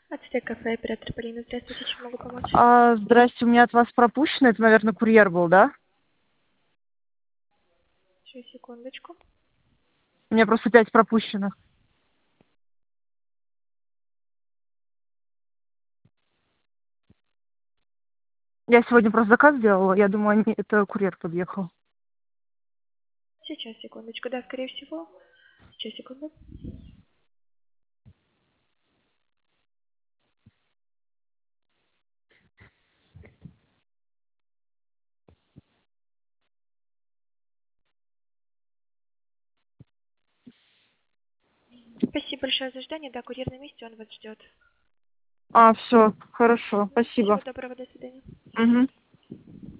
Ацтек кафе, оператор Полина. Здравствуйте, чем могу помочь? Здрасте, у меня от вас пропущено, это, наверное, курьер был, да? Сейчас, секундочку. У меня просто 5 пропущенных. Я сегодня просто заказ сделала, я думаю, это курьер подъехал. Сейчас, секундочку. Да, скорее всего. Сейчас, секунду. Спасибо большое за ожидание. Да, курьер на месте, он вас ждет. Все, хорошо, Всего спасибо. доброго, до свидания. Угу.